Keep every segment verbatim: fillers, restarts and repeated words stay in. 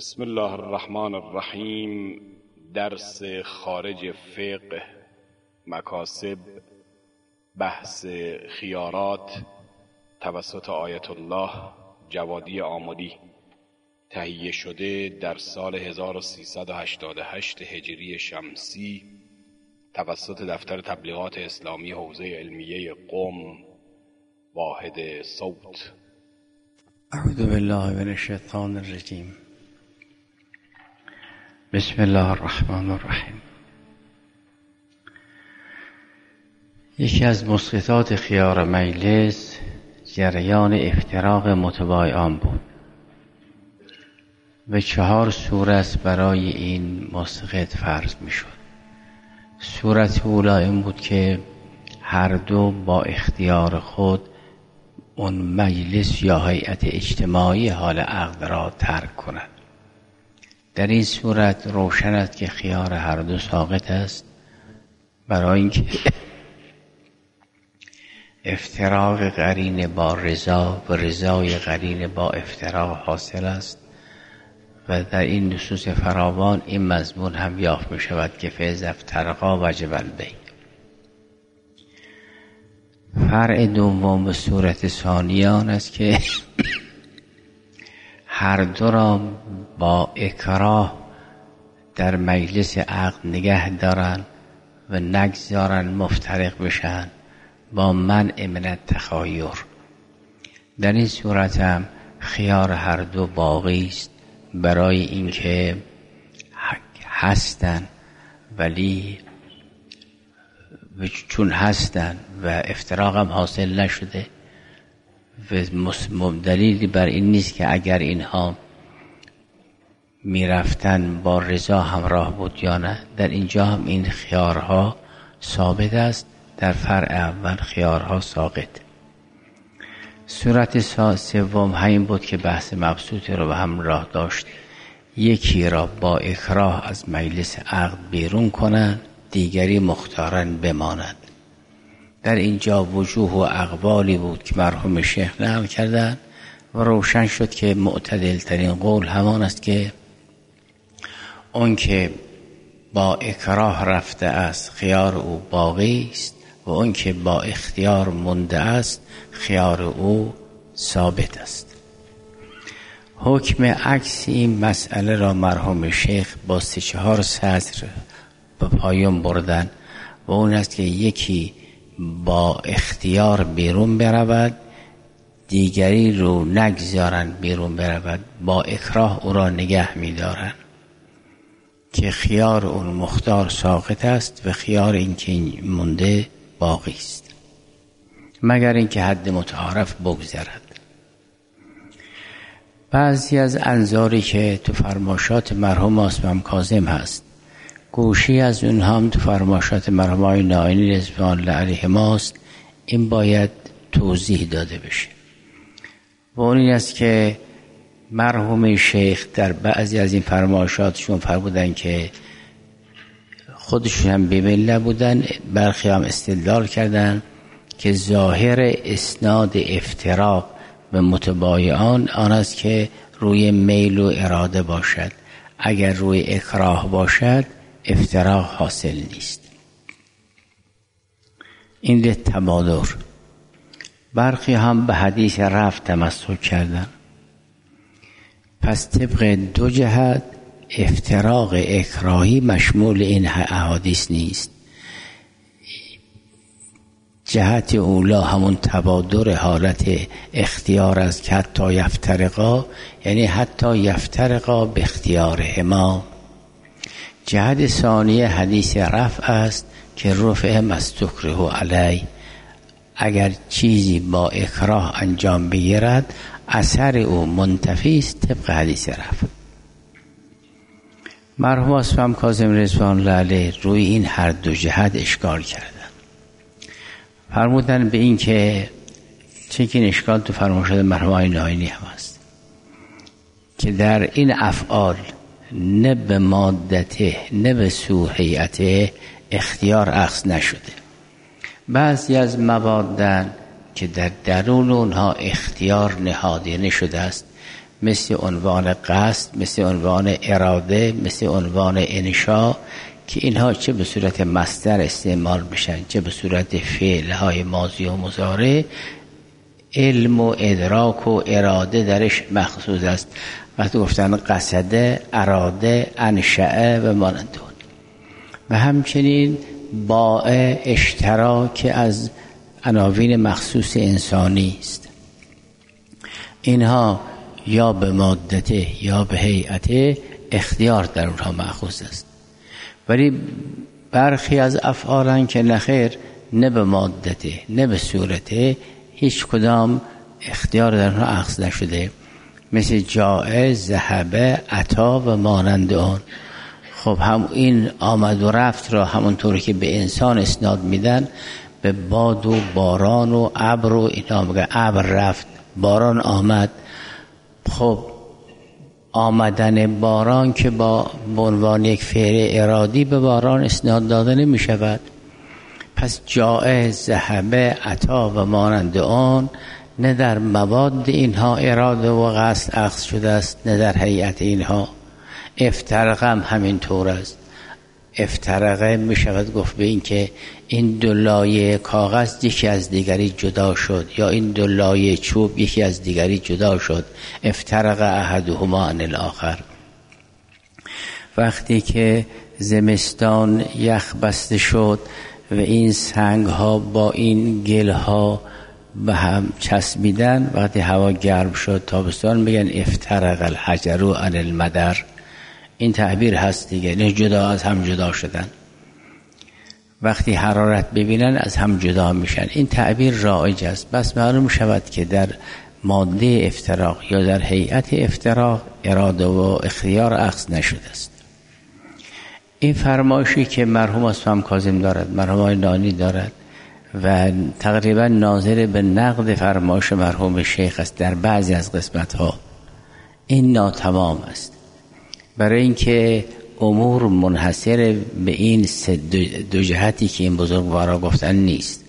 بسم الله الرحمن الرحیم. درس خارج فقه، مکاسب، بحث خیارات توسط آیت الله جوادی آمدی، تهیه شده در سال هزار و سیصد و هشتاد و هشت هجری شمسی توسط دفتر تبلیغات اسلامی حوزه علمیه قم، واحد صوت. اعوذ بالله من الشیطان الرجیم. بسم الله الرحمن الرحیم. یکی از مسقطات خیار مجلس جریان افتراق متبایعان بود و چهار صورت برای این مسقط فرض می شد. صورت اولا این بود که هر دو با اختیار خود اون مجلس یا هیئت اجتماعی حال عقد را ترک کنند. در این صورت روشن است که خیار هر دو ساقط است، برای اینکه افتراق قرین با رضا و رضای قرین با افتراق حاصل است و در این نصوص فراوان این مضمون هم یافت می شود که فیض افترقا وجب البیع. فرع دوم به صورت ثانیان است که هر دو را با اکراه در مجلس عقد نگه دارن و نگذارن مفترق بشن با منع من التخایر. در این صورت هم خیار هر دو باقی است، برای اینکه هستن ولی چون هستن و افتراق هم حاصل نشده و دلیلی بر این نیست که اگر اینها میرفتن با رضا همراه بود یا نه. در اینجا هم این خیارها ثابت است، در فرع اول خیارها ساقط. صورت سوم همین بود که بحث مبسوطی رو به همراه داشت، یکی را با اکراه از مجلس عقد بیرون کنند، دیگری مختارن بماند. در اینجا وجوه و اقوالی بود که مرحوم شیخ نقل کردند و روشن شد که معتدل ترین قول همان است که اون که با اکراه رفته است خیار او باقی است و اون که با اختیار مونده است خیار او ثابت است. حکم عکس این مسئله را مرحوم شیخ با سه چهار سطر به پایان بردن و اون است که یکی با اختیار بیرون برود، دیگری رو نگذارن بیرون برود، با اکراه او را نگه می‌دارن که خیار اون مختار ساقط است و خیار این که مونده باقی است، مگر اینکه حد متعارف بگذرد. بعضی از انظاری که تو فرمایشات مرحوم آسمم کاظم هست، گوشی از اونها هم تو فرمایشات مرحوم آقای نائینی رضوان الله علیهما است، این باید توضیح داده بشه. و اون این است که مرحوم شیخ در بعضی از این فرمایشاتشون فرمودن که خودشون هم بیمیل نبودن، برخی هم استدلال کردن که ظاهر اسناد افتراق به متبایعان آن است که روی میل و اراده باشد، اگر روی اکراه باشد افتراق حاصل نیست. این ده تبادر. برخی هم به حدیث رفع تمسک کردن، پس طبق دو جهت افتراق اکراهی مشمول این احادیث نیست. جهت اولا همون تبادر حالت اختیار است که حتی یفترقا، یعنی حتی یفترقا به اختیارهما. جهت ثانیه حدیث رفع است که رفع مستکره علی، اگر چیزی با اکراه انجام بگیرد اثر او منتفی است طبق حدیث رفع. مرحوم آسمم کاظم رضوان الله علیه روی این هر دو جهت اشکال کردن. فرمودن به این که چنین اشکال تو فرمایشات مرحوم آقای نائینی هم است که در این افعال نه به مادته نه به سوء هیئته اختیار اخذ نشده. بعضی از موادن که در درون اونها اختیار نهاده نشده است، مثل عنوان قصد، مثل عنوان اراده، مثل عنوان انشا، که اینها چه به صورت مصدر استعمال بشن چه به صورت فعل های ماضی و مضارع، علم و ادراک و اراده درش مخصوص است. وقتی گفتن قصده، اراده، انشأه و مانند اون. و همچنین باء اشتراک از عناوین مخصوص انسانی است. اینها یا به مادته یا به هیئته اختیار در اونها مأخوذ است. ولی برخی از افعالن که نخیر، نه به مادته نه به صورته، هیچ کدام اختیار در اونها اخذ نشده، مثل جاء، ذهب، عطا و مانند آن. خب هم این آمد و رفت را همونطوری که به انسان اسناد میدن، به باد و باران و ابر و اینا میگن ابر رفت، باران آمد. خب آمدن باران که با عنوان یک فعل ارادی به باران اسناد داده نمی شود. پس جاء، ذهب، عطا و مانند آن نه در مواد اینها اراده و قصد اخذ شده است، نه در هیئت اینها. افترقه هم همین طور است. افترقه می شود گفت به این که این دو لایه کاغذ یکی از دیگری جدا شد، یا این دو لایه چوب یکی از دیگری جدا شد. افترقه احدهما عن الاخر. وقتی که زمستان یخ بسته شد و این سنگ ها با این گل ها به هم چسبیدن، وقتی هوا گرم شد تابستان میگن افترق الحجر عن المدر. این تعبیر هست دیگه، نه جدا از هم جدا شدن. وقتی حرارت ببینن از هم جدا میشن. این تعبیر رایج است. بس معلوم شود که در ماده افتراق یا در هیئت افتراق اراده و اختیار اخذ نشده است. این فرمایشی که مرحوم اسفهم کاظم دارد، مرحوم نانی دارد و تقریبا ناظر به نقد فرمایش مرحوم شیخ است در بعضی از قسمت ها، این ناتمام است. برای اینکه امور منحصر به این دو جهتی که این بزرگوارا گفتن نیست.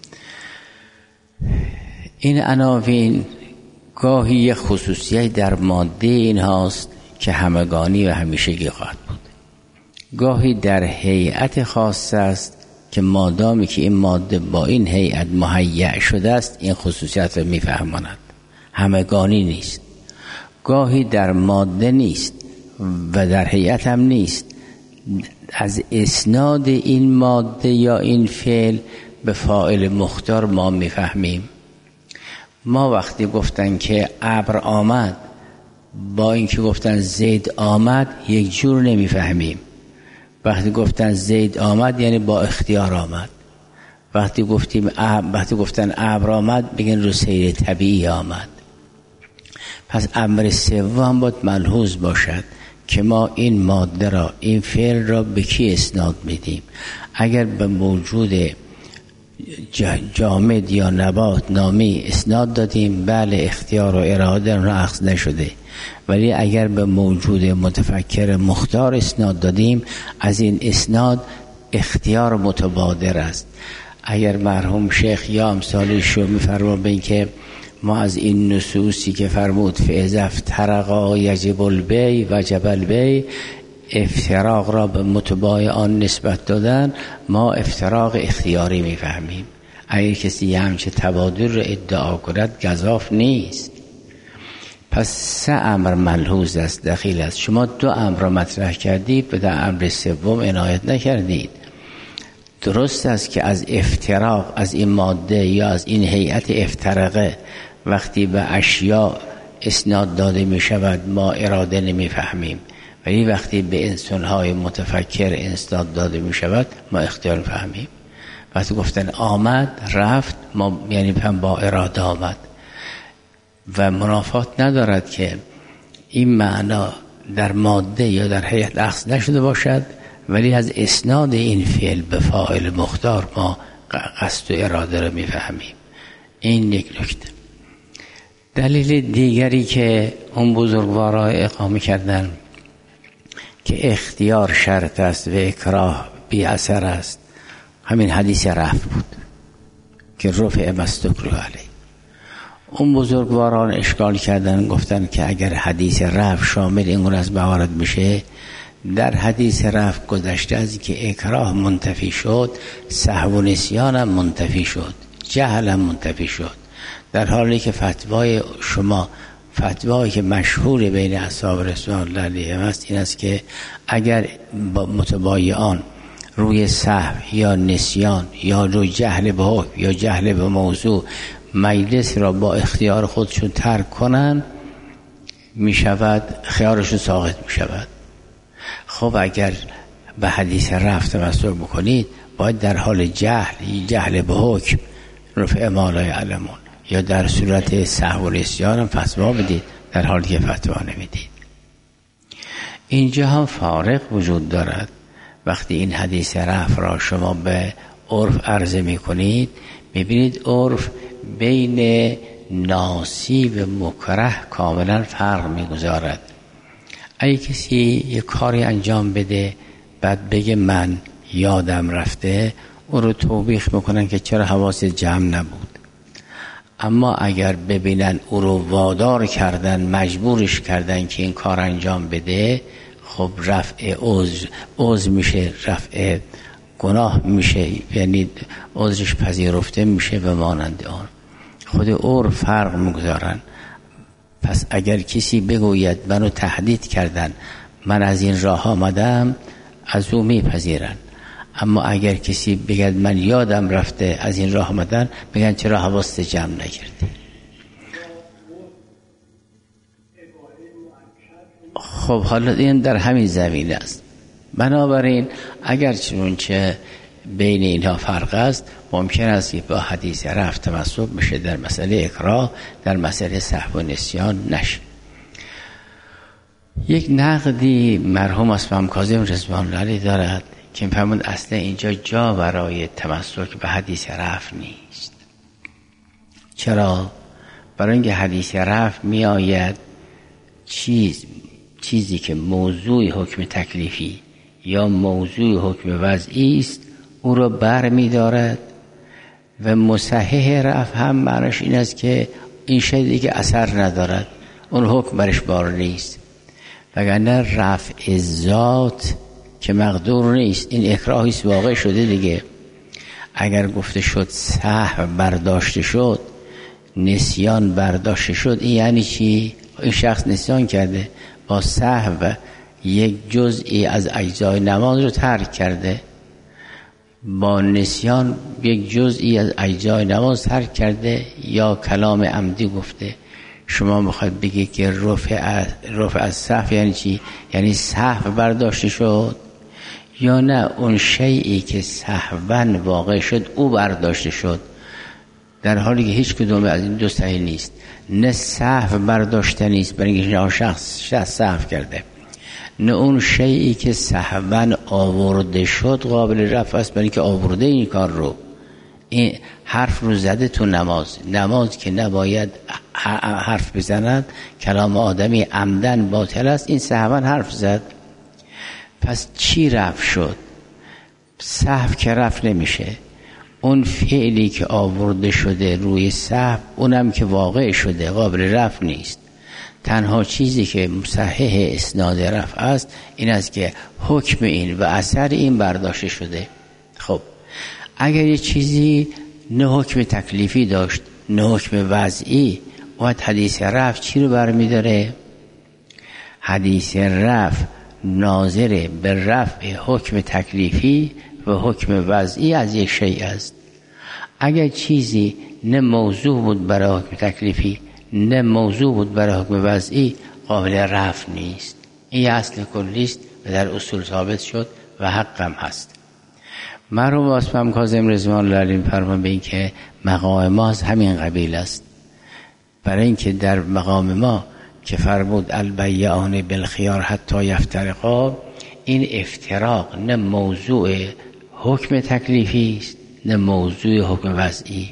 این عناوین گاهی یک خصوصیت در ماده این هاست که همگانی و همیشگی خواهد بود، گاهی در هیئت خاص است که مادامی که این ماده با این هیئت مهیأ شده است این خصوصیت رو میفهماند، همگانی نیست. گاهی در ماده نیست و در هیئت هم نیست، از اسناد این ماده یا این فعل به فاعل مختار ما میفهمیم. ما وقتی گفتن که ابر آمد با اینکه گفتن زید آمد یک جور نمیفهمیم. وقتی گفتن زید آمد یعنی با اختیار آمد. وقتی گفتیم وقتی گفتن ابر آمد بگن رو سیر طبیعی آمد. پس امر سوم باید ملحوظ باشد که ما این ماده را، این فعل را به کی اسناد میدیم. اگر به موجود جامد یا نبات نامی اسناد دادیم، بله اختیار و اراده را اخذ نشده. ولی اگر به موجود متفکر مختار اسناد دادیم، از این اسناد اختیار متبادر است. اگر مرحوم شیخ یا امثالش رو میفرما به این که ما از این نصوصی که فرمود فاذا افترقا یجب البیع وجب البیع، افتراق را به متباع آن نسبت دادن، ما افتراق اختیاری میفهمیم. اگر کسی همچه تبادل را ادعا کند گزاف نیست. پس سه امر ملحوظ است، دخیل است. شما دو امر را مطرح کردید و در امر سوم عنایت نکردید. درست است که از افتراق، از این ماده یا از این هیئت افترقه وقتی به اشیاء اسناد داده می شود ما اراده نمی فهمیم، ولی وقتی به انسانهای متفکر اسناد داده می شود ما اختیار فهمیم. وقتی گفتن آمد رفت ما یعنی هم با اراده آمد. و منافات ندارد که این معنا در ماده یا در هیئت اخذ نشده باشد، ولی از اسناد این فعل به فاعل مختار ما قصد و اراده را میفهمیم. این یک نکته. دلیل دیگری که اون بزرگوارا اقامه کردن که اختیار شرط است و اکراه بی اثر است، همین حدیث رفع بود که رفع مستکره علیه. اون بزرگواران اشکال کردن، گفتن که اگر حدیث رفع شامل این گونه از موارد بشه، در حدیث رفع گذشته از که اکراه منتفی شد، سهو و نسیان هم منتفی شد، جهل هم منتفی شد، در حالی که فتوای شما، فتوایی که مشهور بین اصحاب رسول الله علیهم است این است که اگر متبایعان روی سهو یا نسیان یا روی جهل به حکم یا جهل به موضوع مجلس را با اختیار خودشون ترک کنن، می شود خیارشون ساقط می شود. خب اگر به حدیث رفع تمسک بکنید، باید در حال جهل، جهل به حکم، رفع ما لا یعلمون، یا در صورت سهو و نسیان هم فتوا بدید در حالی که فتوا نمیدید. اینجا هم فارق وجود دارد. وقتی این حدیث رفع را شما به عرف عرضه می کنید، می بینید عرف بین ناسی و مکره کاملا فرق می گذارد. اگه کسی یک کاری انجام بده بعد بگه من یادم رفته، او رو توبیخ میکنن که چرا حواس جمع نبود. اما اگر ببینن او رو وادار کردن، مجبورش کردن که این کار انجام بده، خب رفع عذر عذر میشه، رفع گناه میشه، یعنی عذرش پذیرفته میشه و مانند آن. خود عرف فرق میگذارن. پس اگر کسی بگوید منو تهدید کردن، من از این راه آمدم، از او میپذیرن. اما اگر کسی بگد من یادم رفته از این راه آمدن، بگن چرا حواست جمع نکردی. خب حالا این در همین زمینه است. بنابراین اگر چنانچه بین اینها فرق است، ممکن است که با حدیث رفع تمسک بشه در مسئله اکراه، در مسئله سهو و نسیان نشه. یک نقدی مرحوم اسماعیل کاظم رضوان الله علیه دارد که می‌فرماید اصلا اینجا جا برای تمسک به حدیث رفع نیست. چرا؟ برای اینکه حدیث رفع می آید چیز چیزی که موضوع حکم تکلیفی یا موضوع حکم وضعی است، او را بر می دارد و مصحح رفع هم معنیش این است که این شی دیگه اثر ندارد، اون حکم برش بار نیست. وگرنه رفع ذات که مقدور نیست، این اکراهی است واقع شده دیگه. اگر گفته شد سهو برداشته شد، نسیان برداشته شد، این یعنی چی؟ این شخص نسیان کرده، با سهو یک جزئی از اجزای نماز رو ترک کرده، با نسیان یک جزئی از اجزای نماز ترک کرده، یا کلام عمدی گفته. شما میخواید بگی که رفع رفع از سهو یعنی چی؟ یعنی سهو برداشته شد، یا نه اون شیئی که سهوا واقع شد او برداشته شد، در حالی که هیچ کدوم از این دو صحیح نیست. نه سهو برداشته نیست برای اینکه شخص شخص سهو کرده، نه اون شیئی که سهوا آورده شد قابل رفع است برای اینکه آورده این کار رو. این حرف رو زده تو نماز، نماز که نباید حرف بزند، کلام آدمی عمدن باطل است، این سهوا حرف زد. پس چی رفع شد؟ سهو که رفع نمیشه. اون فعلی که آورده شده روی سهو، اونم که واقع شده قابل رفع نیست. تنها چیزی که مصحح اسناد رفع است این است که حکم این و اثر این برداشته شده. خب اگر یه چیزی نه حکم تکلیفی داشت نه حکم وضعی، وقت حدیث رفع چی رو برمی‌داره؟ حدیث رفع ناظر به رفع حکم تکلیفی و حکم وضعی از یک شیء است. اگر چیزی نه موضوع بود برای حکم تکلیفی نه موضوع بود برای حکم وضعی، قابل رفع نیست. این اصل کلی است و در اصول ثابت شد و حقم هست. مرحوم اسماعیل کاظم رضوان الله علیه فرمان به این که مقام ما از همین قبیل است. برای اینکه در مقام ما که فرمود البیعان بالخیار حتی یفترقا، این افتراق نه موضوع حکم تکلیفی است نه موضوع حکم وضعی،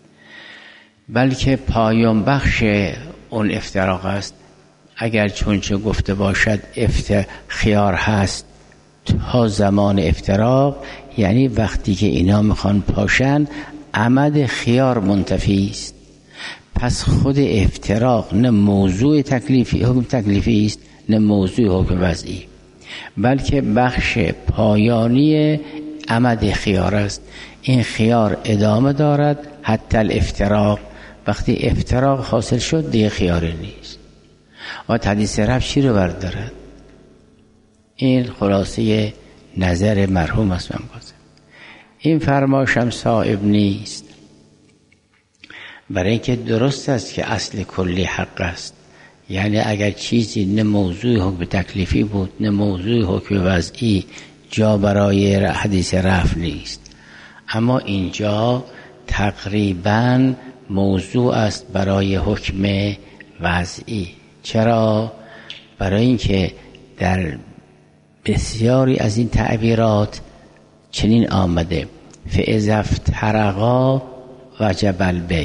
بلکه پایان بخش اون افتراق است. اگر چونچه گفته باشد خیار هست تا زمان افتراق، یعنی وقتی که اینا میخوان پاشن عمد خیار منتفی است. پس خود افتراق نه موضوع تکلیفی حکم تکلیفی است نه موضوع حکم وضعی، بلکه بخش پایانی عمد خیار است. این خیار ادامه دارد حتی الافتراق. وقتی افتراق حاصل شد دیگه خیاری نیست. و حدیث رفع چی رو بردارد؟ این خلاصه نظر مرحوم است. این فرمایشم صائب نیست، برای اینکه درست است که اصل کلی حق است. یعنی اگر چیزی نه موضوع حکم تکلیفی بود نه موضوع حکم وضعی، جا برای حدیث رفع نیست. اما اینجا تقریبا موضوع است برای حکم وضعی. چرا؟ برای اینکه در بسیاری از این تعبیرات چنین آمده: فاذا افترقا وجب البیع،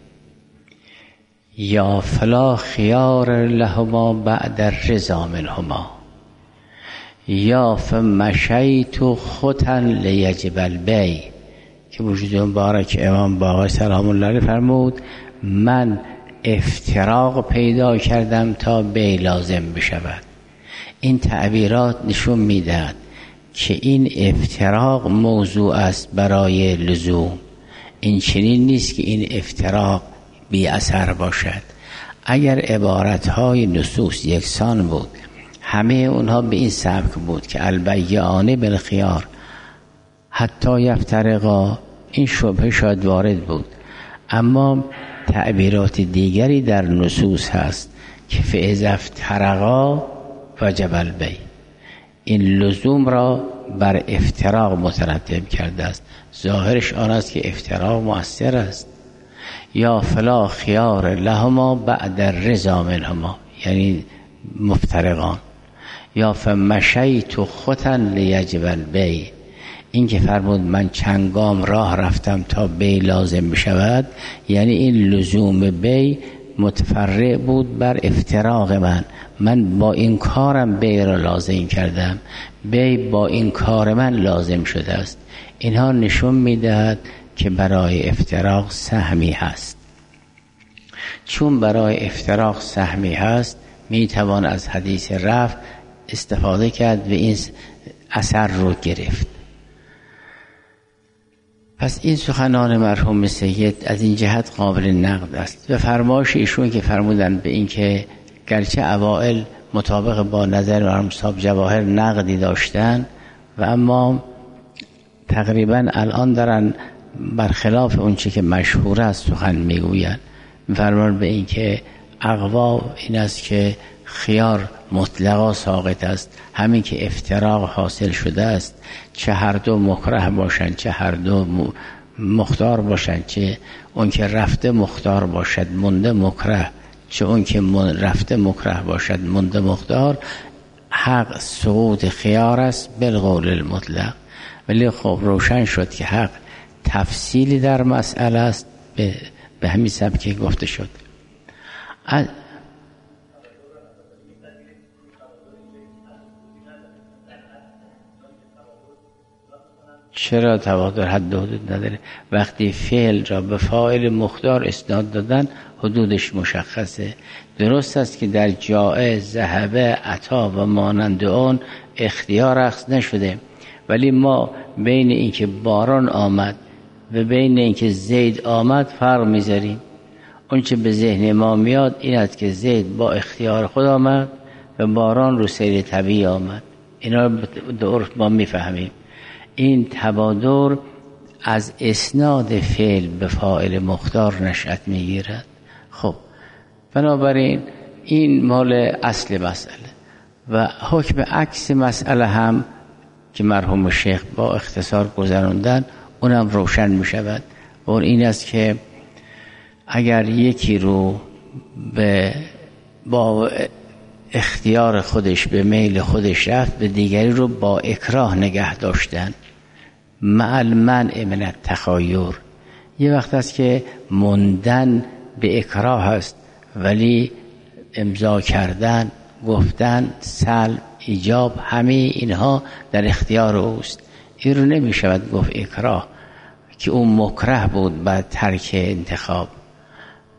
یا فلا خیار لهما بعد الرضا منهما، یا فمشیت خطا لیجب البیع. که وجود مبارک امام باقر سلام الله علیه فرمود من افتراق پیدا کردم تا بیع لازم بشود. این تعبیرات نشون میدهد که این افتراق موضوع است برای لزوم. این چنین نیست که این افتراق بی اثر باشد. اگر عبارتهای نصوص یکسان بود، همه اونها به این سبک بود که البیعان بالخیار حتی یفترقا، این شبهه شاید وارد بود. اما تعبیرات دیگری در نصوص هست که فاذا افترقا وجب البیع، این لزوم را بر افتراق مترتب کرده است. ظاهرش آن است که افتراق مؤثر است. یا فلا خیار لهما بعد الرضا منهما، یعنی مفترقان. یا فمشیت خطا لیجب البیع، این که فرمود من چند گام راه رفتم تا بیع لازم بشود، یعنی این لزوم بیع متفرع بود بر افتراق من. من با این کارم بیع را لازم کردم، بیع با این کار من لازم شده است. اینها نشون میدهد که برای افتراق سهمی هست. چون برای افتراق سهمی هست، میتوان از حدیث رفع استفاده کرد و این اثر رو گرفت. پس این سخنان مرحوم سید از این جهت قابل نقد است. و فرمایش ایشون که فرمودن به این که گرچه اوائل مطابق با نظر مرحوم صاحب جواهر نقدی داشتن و اما تقریبا الان دارن برخلاف اون چی که مشهور است سخن میگوین. فرمان به این که اقوا این است که خیار مطلقا ساقط است، همین که افتراق حاصل شده است، چه هر دو مکره باشند چه هر دو مختار باشند، چه اون که رفته مختار باشد مونده مکره، چه اون که رفته مکره باشد مونده مختار، حق سقوط خیار است بالقول المطلق. ولی خب روشن شد که حق تفصیلی در مسئله است، به, به همین سبک گفته شد. چرا تواتر حد و حدود نداره؟ وقتی فعل را به فاعل مختار اسناد دادن حدودش مشخصه. درست است که در جاء ذهب عطا و مانند اون اختیار اخذ نشده، ولی ما بین اینکه باران آمد و بین اینکه زید آمد فرق میذاریم. اون چه به ذهن ما میاد این است که زید با اختیار خود آمد و باران رو سیر طبیعی آمد. اینا رو درست ما میفهمیم. این تبادر از اسناد فعل به فاعل مختار نشأت میگیرد. خب بنابراین این مال اصل مسئله و حکم عکس مسئله هم که مرحوم شیخ با اختصار گذراندن اونم روشن می شود. و اون این است که اگر یکی رو به با اختیار خودش به میل خودش رفت، به دیگری رو با اکراه نگه داشتن مع المنع من التخایر، یه وقت است که موندن به اکراه است ولی امضا کردن، گفتن، سلب، ایجاب، همه اینها در اختیار اوست. این رو نمی شود گفت اکراه که اون مکره بود بعد ترک انتخاب.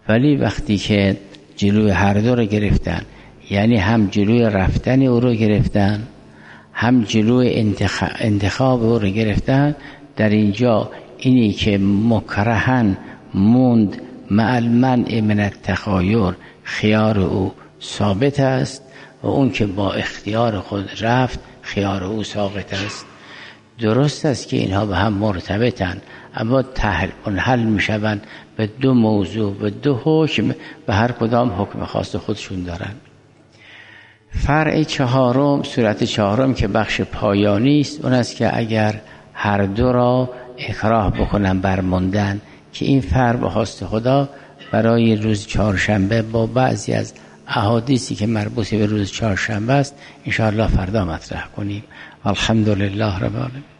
ولی وقتی که جلوی هر دو رو گرفتن، یعنی هم جلوی رفتن او رو گرفتن هم جلوی انتخاب, انتخاب او رو گرفتن، در اینجا اینی که مکرهن موند مع المنع من التخایر خیار او ثابت است و اون که با اختیار خود رفت خیار او ساقط است. درست است که اینها به هم مرتبطن، اما منحل می شوند به دو موضوع و دو حکم و هر کدام حکم خاص خودشون دارن. فرع چهارم، صورت چهارم که بخش پایانی است، اون است که اگر هر دو را اکراه بکنن بر موندن، که این فرع به خواست خدا برای روز چهارشنبه با بعضی از احادیثی که مربوط به روز چهارشنبه است ان شاء الله فردا مطرح کنیم. الحمدلله رب العالمین.